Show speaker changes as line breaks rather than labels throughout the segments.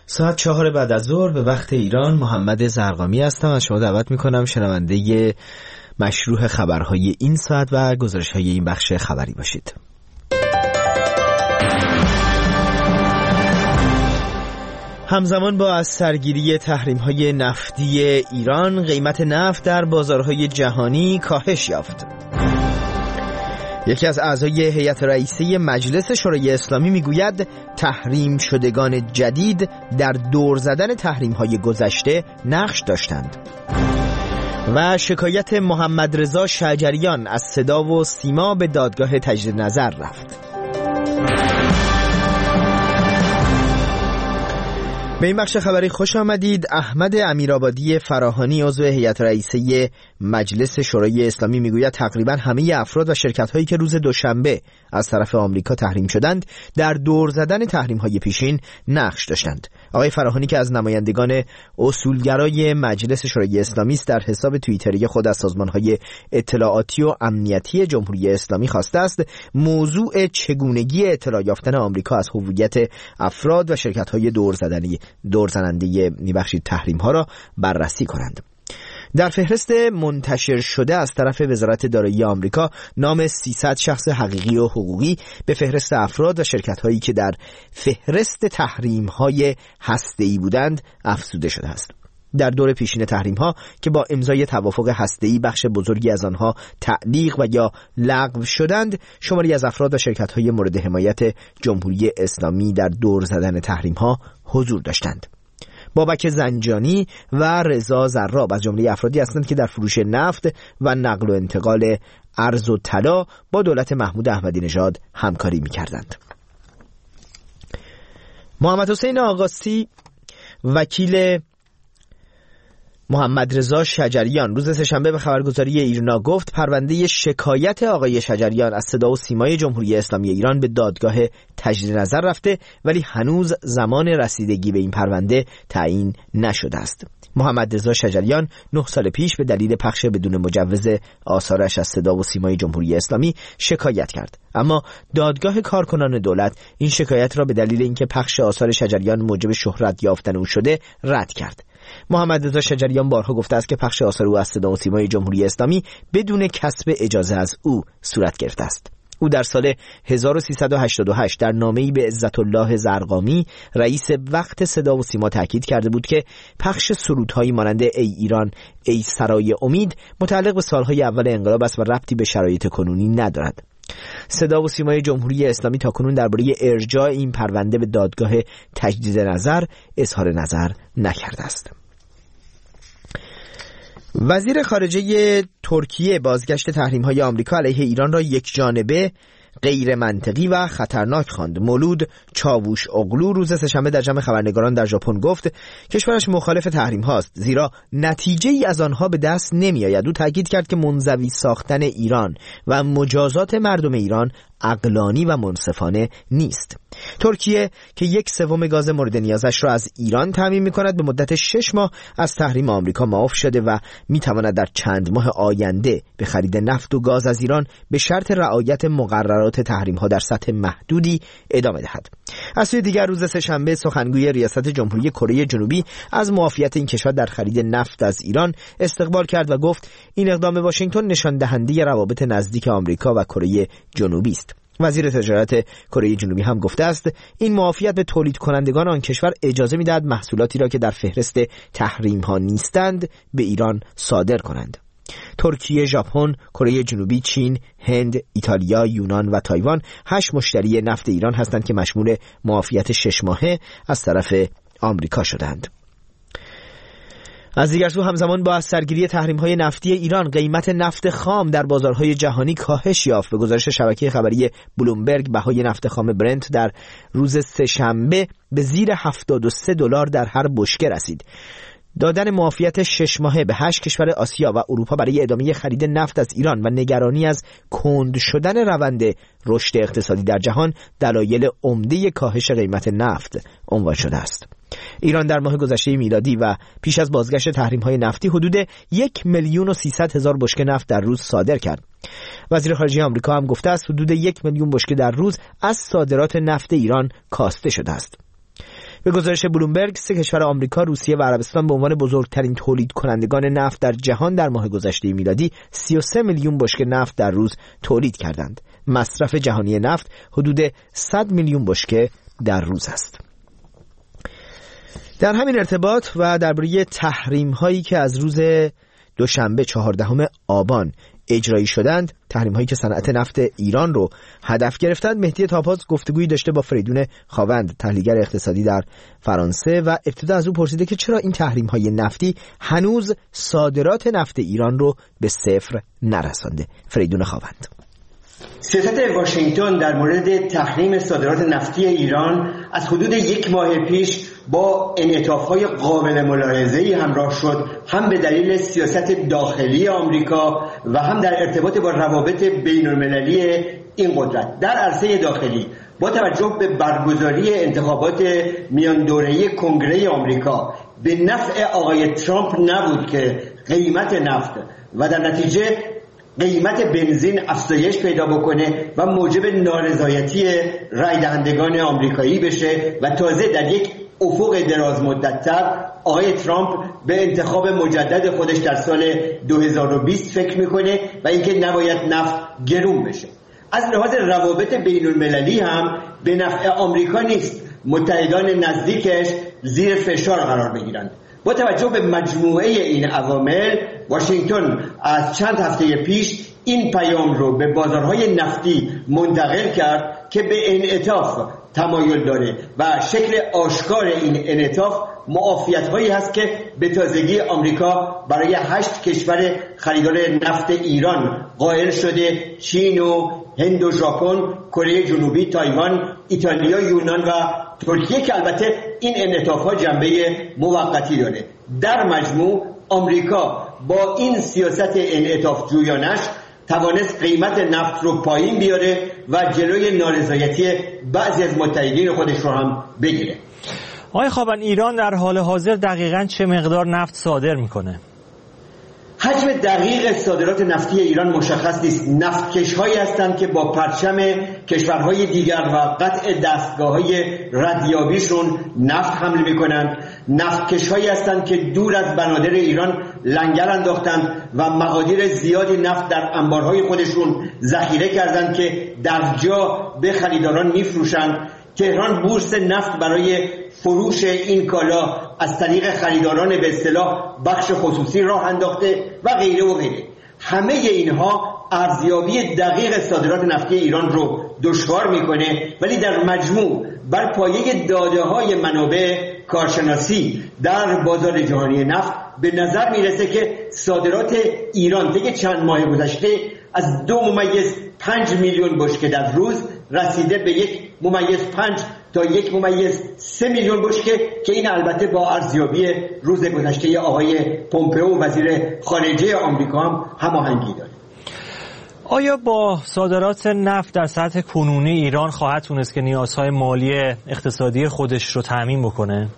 ساعت 4 بعد از ظهر به وقت ایران. محمد زرقامی هستم. از شما دعوت میکنم شنونده مشروح خبرهای این ساعت و گزارش‌های این بخش خبری باشید. همزمان با از سرگیری تحریم‌های نفتی ایران، قیمت نفت در بازارهای جهانی کاهش یافت. یکی از اعضای هیئت رئیسه مجلس شورای اسلامی میگوید تحریم شدگان جدید در دور زدن تحریم‌های گذشته نقش داشتند. و شکایت محمد رضا شجریان از صدا و سیما به دادگاه تجدید نظر رفت. به این بخش خبری خوش آمدید. احمد امیرآبادی فراهانی عضو هیئت رئیسه مجلس شورای اسلامی میگوید تقریبا همه افراد و شرکت‌هایی که روز دوشنبه از طرف آمریکا تحریم شدند در دور زدن تحریم‌های پیشین نقش داشتند. آقای فراهانی که از نمایندگان اصولگرای مجلس شورای اسلامی است، در حساب توییتری خود از سازمان‌های اطلاعاتی و امنیتی جمهوری اسلامی خواسته است موضوع چگونگی اطلاع یافتن آمریکا از هویت افراد و شرکت‌های دورزننده تحریم‌ها را بررسی کنند. در فهرست منتشر شده از طرف وزارت دارایی آمریکا نام 300 شخص حقیقی و حقوقی به فهرست افراد و شرکت‌هایی که در فهرست تحریم‌های هسته‌ای بودند افزوده شده است. در دور پیشین تحریم‌ها که با امضای توافق هسته‌ای بخش بزرگی از آنها تعلیق و یا لغو شدند، شماری از افراد و شرکت‌های مورد حمایت جمهوری اسلامی در دور زدن تحریم‌ها حضور داشتند. بابک زنجانی و رضا زراب از جمله افرادی هستند که در فروش نفت و نقل و انتقال ارز و طلا با دولت محمود احمدی نژاد همکاری می‌کردند. محمد حسین آقاسی وکیل محمد رضا شجریان روز سه‌شنبه به خبرگزاری ایرنا گفت پرونده شکایت آقای شجریان از صدا و سیمای جمهوری اسلامی ایران به دادگاه تجدید نظر رفته، ولی هنوز زمان رسیدگی به این پرونده تعیین نشده است. محمد رضا شجریان 9 سال پیش به دلیل پخش بدون مجوز آثارش از صدا و سیمای جمهوری اسلامی شکایت کرد، اما دادگاه کارکنان دولت این شکایت را به دلیل اینکه پخش آثار شجریان موجب شهرت یافتن او شده رد کرد. محمد رضا شجریان بارها گفته است که پخش آثار او از صدا و سیمای جمهوری اسلامی بدون کسب اجازه از او صورت گرفته است. او در سال 1388 در نامه‌ای به عزت الله زرقامی رئیس وقت صدا و سیما تاکید کرده بود که پخش سرودهایی مانند ای ایران ای سرای امید متعلق به سالهای اول انقلاب است و ربطی به شرایط کنونی ندارد. صدا و سیمای جمهوری اسلامی تاکنون درباره ارجاع این پرونده به دادگاه تجدید نظر اظهار نظر نکرده است. وزیر خارجه ترکیه بازگشت تحریم‌های آمریکا علیه ایران را یکجانبه، غیر منطقی و خطرناک خواند. مولود چاووش اغلو روز سه‌شنبه در جمع خبرنگاران در ژاپن گفت کشورش مخالف تحریم هاست، زیرا نتیجه ای از آنها به دست نمی آید. او تاکید کرد که منزوی ساختن ایران و مجازات مردم ایران عقلانی و منصفانه نیست. ترکیه که 1/3 گاز مورد نیازش را از ایران تامین می‌کند به مدت 6 ماه از تحریم آمریکا معاف شده و می‌تواند در چند ماه آینده به خرید نفت و گاز از ایران به شرط رعایت مقررات تحریم‌ها در سطح محدودی ادامه دهد. از سوی دیگر روز سه‌شنبه سخنگوی ریاست جمهوری کره جنوبی از معافیت این کشور در خرید نفت از ایران استقبال کرد و گفت این اقدام واشنگتن نشان دهنده روابط نزدیک آمریکا و کره جنوبی است. وزیر تجارت کره جنوبی هم گفته است این معافیت به تولید کنندگان آن کشور اجازه می‌دهد محصولاتی را که در فهرست تحریم ها نیستند به ایران صادر کنند. ترکیه، ژاپن، کره جنوبی، چین، هند، ایتالیا، یونان و تایوان 8 مشتری نفت ایران هستند که مشمول معافیت 6 ماهه از طرف آمریکا شدند. از دیگر سو همزمان با سرگیری تحریم‌های نفتی ایران قیمت نفت خام در بازارهای جهانی کاهش یافت. به گزارش شبکه خبری بلومبرگ بهای نفت خام برنت در روز سه‌شنبه به زیر $73 در هر بشکه رسید. دادن معافیت 6 ماهه به 8 کشور آسیا و اروپا برای ادامه خرید نفت از ایران و نگرانی از کند شدن روند رشد اقتصادی در جهان دلایل عمده کاهش قیمت نفت عنوان شده است. ایران در ماه گذشته میلادی و پیش از بازگشت تحریم‌های نفتی حدود 1,300,000 بشکه نفت در روز صادر کرد. وزیر خارجه آمریکا هم گفته است حدود 1,000,000 بشکه در روز از صادرات نفت ایران کاسته شده است. به گزارش بلومبرگ 3 کشور آمریکا، روسیه و عربستان به عنوان بزرگترین تولید کنندگان نفت در جهان در ماه گذشته میلادی 33 میلیون بشکه نفت در روز تولید کردند. مصرف جهانی نفت حدود 100 میلیون بشکه در روز است. در همین ارتباط و درباره تحریم هایی که از روز دوشنبه 14 آبان اجرایی شدند، تحریم هایی که صنعت نفت ایران رو هدف گرفتند، مهدی تاپاز گفتگویی داشته با فریدون خاوند، تحلیلگر اقتصادی در فرانسه، و ابتدا از او پرسیده که چرا این تحریم های نفتی هنوز صادرات نفت ایران رو به صفر نرسانده. فریدون خاوند:
سیاست واشنگتن در مورد تحریم صادرات نفتی ایران از حدود 1 ماه پیش با انعطاف‌های قابل ملاحظه‌ای همراه شد، هم به دلیل سیاست داخلی آمریکا و هم در ارتباط با روابط بین‌المللی این قدرت. در عرصه داخلی با توجه به برگزاری انتخابات میان دوره‌ای کنگره آمریکا به نفع آقای ترامپ نبود که قیمت نفت و در نتیجه قیمت بنزین افزایش پیدا بکنه و موجب نارضایتی رای دهندگان آمریکایی بشه و تازه در یک افق دراز مدت‌تر آقای ترامپ به انتخاب مجدد خودش در سال 2020 فکر میکنه و اینکه نباید نفت گرون بشه. از لحاظ روابط بین المللی هم به نفع آمریکا نیست متحدان نزدیکش زیر فشار قرار بگیرند. با توجه به مجموعه این عوامل، واشنگتن از چند هفته پیش این پیام رو به بازارهای نفتی منتقل کرد که به انعطاف تمایل داره و شکل آشکار این انعطاف معافیت‌هایی هست که به تازگی آمریکا برای 8 کشور خریدار نفت ایران قائل شده: چین و هند و ژاپن، کره جنوبی، تایوان، ایتالیا، یونان و ترکیه، که البته این انعطاف‌ها جنبه موقتی داره. در مجموع آمریکا با این سیاست انعطاف جویانش توانست قیمت نفت رو پایین بیاره و جلوی نارضایتی بعضی از متحدین خودش رو هم بگیره.
آقای خاوند، ایران در حال حاضر دقیقاً چه مقدار نفت صادر میکنه؟
حجم دقیق صادرات نفتی ایران مشخص نیست. نفتکش‌هایی هستند که با پرچم کشورهای دیگر و قطع دستگاه‌های ردیابیشون نفت حمل می‌کنند. نفتکش‌هایی هستند که دور از بنادر ایران لنگر انداختند و مقادیر زیادی نفت در انبارهای خودشون ذخیره کردند که در جا به خریداران می‌فروشند. تهران بورس نفت برای فروش این کالا از طریق خریداران به اصطلاح بخش خصوصی راه انداخته و غیره و غیره. همه اینها ارزیابی دقیق صادرات نفتی ایران رو دشوار میکنه، ولی در مجموع بر پایه داده‌های منابع کارشناسی در بازار جهانی نفت به نظر میرسه که صادرات ایران طی چند ماه گذشته از 2.5 میلیون بشکه در روز رسیده به 1.5 تا 1.3 میلیون بشکه، که این البته با ارزیابی روز گذشته آقای پومپئو وزیر خارجه آمریکا هم هماهنگی داره.
آیا با صادرات نفت در سطح کنونی ایران خواهد تونست که نیازهای مالی اقتصادی خودش رو تامین بکنه؟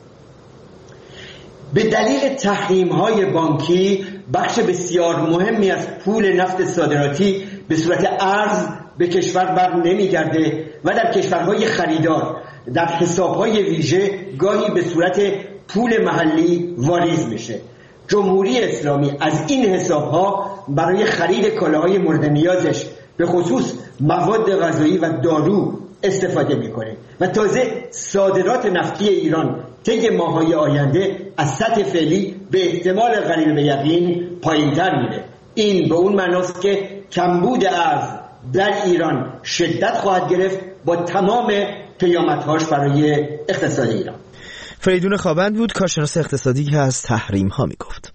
به دلیل تحریم‌های بانکی بخش بسیار مهمی از پول نفت صادراتی به صورت ارز به کشور بر نمیگرده و در کشورهای خریدار در حسابهای ویژه گاهی به صورت پول محلی واریز میشه. جمهوری اسلامی از این حسابها برای خرید کالاهای مورد نیازش به خصوص مواد غذایی و دارو استفاده میکنه و تازه صادرات نفتی ایران طی ماه‌های آینده از سطح فعلی به احتمال قریب به یقین پایین‌تر میره. این به اون معناست که کمبود ارز در ایران شدت خواهد گرفت با تمام پیامدهاش برای اقتصاد ایران.
فریدون خاوند بود، کارشناس اقتصادی که از تحریم ها میگفت.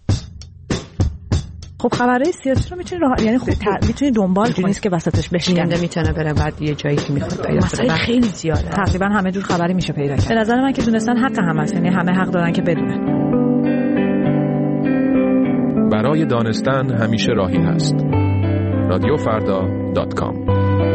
خب خبرهای سیاسی رو میتونی دنبال کنی، نیست که وسطش بشکنه،
میتونه بره بعد یه جایی که میخواد پیدا کنه.
مسائل خیلی زیاده، تقریبا همه جور خبری میشه پیدا کرد. به نظر من که دونستن حق همه است، یعنی همه حق دارن که بدونن.
برای دانستن همیشه راهی هست. radiofarda.com.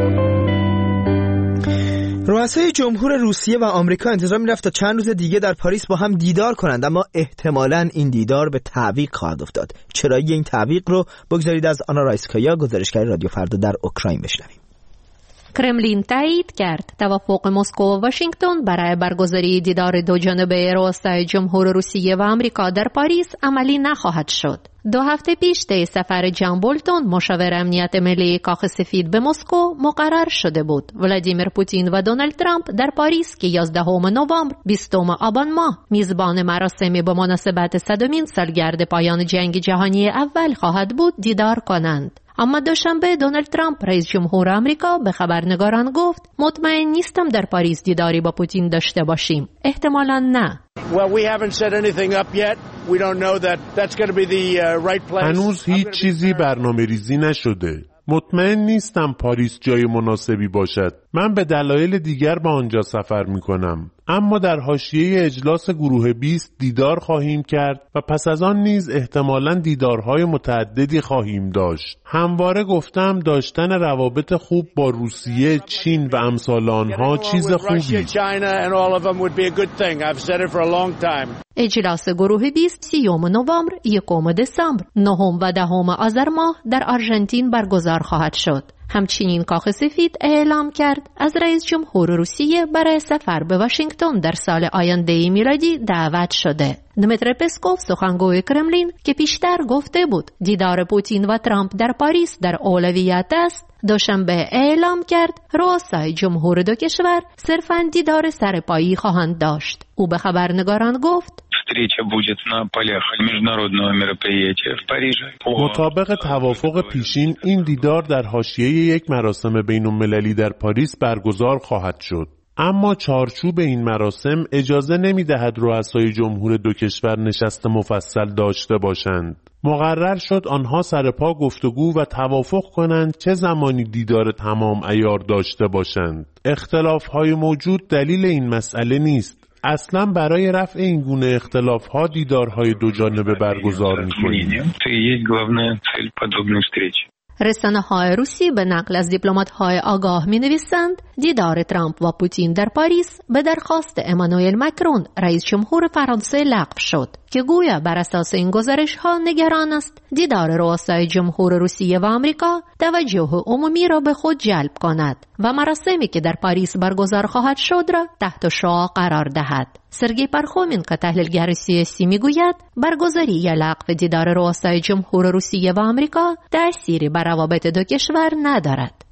رؤسای جمهور روسیه و آمریکا انتظار می‌رفت تا چند روز دیگه در پاریس با هم دیدار کنند، اما احتمالاً این دیدار به تعویق خواهد افتاد. چرایی این تعویق رو بگذارید از آنا رایسکایا، گزارشگر رادیو فردا در اوکراین، بشنویم.
کرملین تایید کرد توافق مسکو و واشنگتن برای برگزاری دیدار دوجانبه رؤسای جمهور روسیه و آمریکا در پاریس عملی نخواهد شد. 2 هفته پیش طی سفر جان بولتون مشاور امنیت ملی کاخ سفید به مسکو مقرر شده بود. ولادیمیر پوتین و دونالد ترامپ در پاریس که 11 نوامبر 20 آبان ماه میزبان مراسمی به مناسبت 100مین سالگرد پایان جنگ جهانی اول خواهد بود دیدار کنند. اما دوشنبه دونالد ترامپ رئیس جمهور آمریکا به خبرنگاران گفت مطمئن نیستم در پاریس دیداری با پوتین داشته باشیم. احتمالاً نه.
هنوز هیچ چیزی برنامه‌ریزی نشده. مطمئن نیستم پاریس جای مناسبی باشد. من به دلایل دیگر به آنجا سفر می‌کنم. اما در حاشیه اجلاس گروه 20 دیدار خواهیم کرد و پس از آن نیز احتمالاً دیدارهای متعددی خواهیم داشت. همواره گفتم داشتن روابط خوب با روسیه، چین و امثال آنها چیز خوبی.
اجلاس گروه 20 30 نوامبر، 1 دسامبر، 9 و 10 آذر ماه در آرژانتین برگزار خواهد شد. همچنین کاخ سفید اعلام کرد از رئیس جمهور روسیه برای سفر به واشنگتن در سال آینده میلادی دعوت شده. دمیتری پسکوف سخنگوی کرملین که پیشتر گفته بود دیدار پوتین و ترامپ در پاریس در اولویت است، دوشنبه اعلام کرد رؤسای جمهور دو کشور صرفاً دیدار سرپایی خواهند داشت. او به خبرنگاران گفت
مطابق توافق پیشین این دیدار در حاشیه یک مراسم بین‌المللی در پاریس برگزار خواهد شد. اما چارچوب این مراسم اجازه نمی‌دهد رؤسای جمهور دو کشور نشست مفصل داشته باشند. مقرر شد آنها سرپا گفتگو و توافق کنند چه زمانی دیدار تمام عیار داشته باشند. اختلاف‌های موجود دلیل این مسئله نیست. اصلا برای رفع این گونه اختلاف‌ها دیدارهای دو جانبه برگزار می‌کنیم.
رسانه‌های روسی به نقل از دیپلمات‌های آگاه می‌نویسند دیدار ترامپ و پوتین در پاریس به درخواست امانوئل مکرون رئیس جمهور فرانسه لغو شد که گویا بر اساس این گزارش‌ها نگران است دیدار رؤسای جمهور روسیه و آمریکا توجه عمومی را به خود جلب کند و مراسمی که در پاریس برگزار خواهد شد را تحت شعاع قرار دهد. سرگئی پرخومین که تحلیلگر سیاسی میگوید برگزاری یا لغو دیدار رؤسای جمهور روسیه و آمریکا تأثیری بر روابط دو کشور ندارد.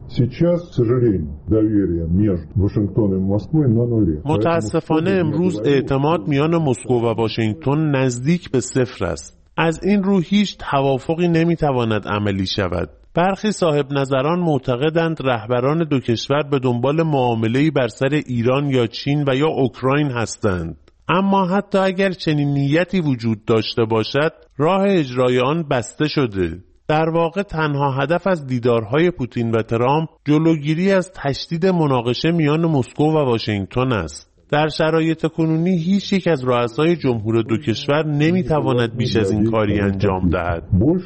متاسفانه امروز اعتماد میان مسکو و واشنگتن نزدیک به صفر است. از این رو هیچ توافقی نمیتواند عملی شود. برخی صاحب نظران معتقدند رهبران دو کشور به دنبال معامله‌ای بر سر ایران یا چین و یا اوکراین هستند. اما حتی اگر چنین نیتی وجود داشته باشد، راه اجرای آن بسته شده. در واقع تنها هدف از دیدارهای پوتین و ترامپ جلوگیری از تشدید مناقشه میان مسکو و واشنگتن است. در شرایط کنونی هیچ یک از رؤسای جمهور دو کشور نمیتواند بیش از این کاری انجام دهد.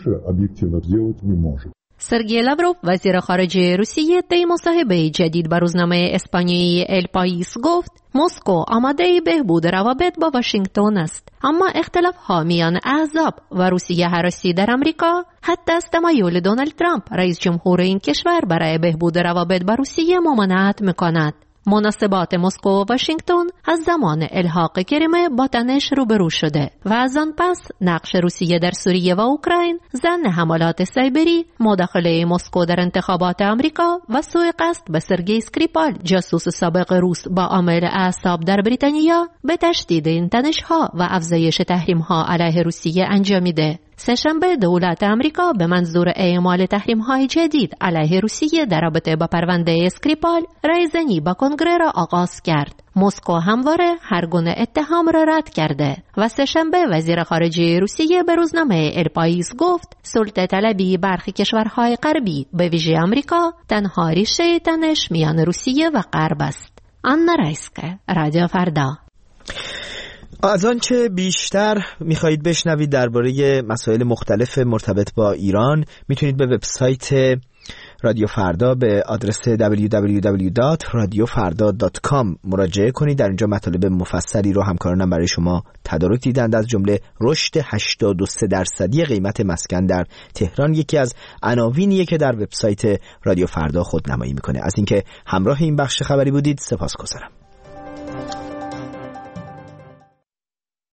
سرگئی لاوروف وزیر خارجه روسیه طی مصاحبه جدید با روزنامه اسپانیایی ال پایس گفت مسکو آماده بهبود روابط با واشنگتن است، اما اختلاف‌ها میان احزاب و روسیه هراسی در آمریکا حتی از تمایل دونالد ترامپ رئیس جمهور این کشور برای بهبود روابط با روسیه ممانعت می‌کند. مناسبات مسکو و واشنگتن از زمان الحاق کریمه با تنش روبرو شده و از آن پس نقش روسیه در سوریه و اوکراین، ضمن حملات سایبری، مداخله مسکو در انتخابات آمریکا و سوء قصد به سرگئی اسکریپال جاسوس سابق روس با عامل اعصاب در بریتانیا به تشدید این تنش‌ها و افزایش تحریم‌ها علیه روسیه انجامیده. سه‌شنبه دولت آمریکا به منظور اعمال تحریم‌های جدید علیه روسیه در رابطه با پرونده اسکریپال رایزنی با کنگره را آغاز کرد. مسکو همواره هر گونه اتهام را رد کرده و سه‌شنبه وزیر خارجه روسیه به روزنامه ال پایس گفت سلطه طلبی برخی کشورهای غربی به ویژه آمریکا تنها ریشه تنش میان روسیه و غرب است. آنا رایسکه، رادیو فردا.
از آنچه بیشتر میخواهید بشنوید درباره مسائل مختلف مرتبط با ایران میتونید به وبسایت رادیو فردا به آدرس www.radiofarda.com مراجعه کنید. در اینجا مطالب مفصلی رو همکارانم برای شما تدارک دیدند، از جمله رشد 83% قیمت مسکن در تهران، یکی از عناوینیه که در وبسایت رادیو فردا خودنمایی میکنه. از اینکه همراه این بخش خبری بودید سپاسگزارم.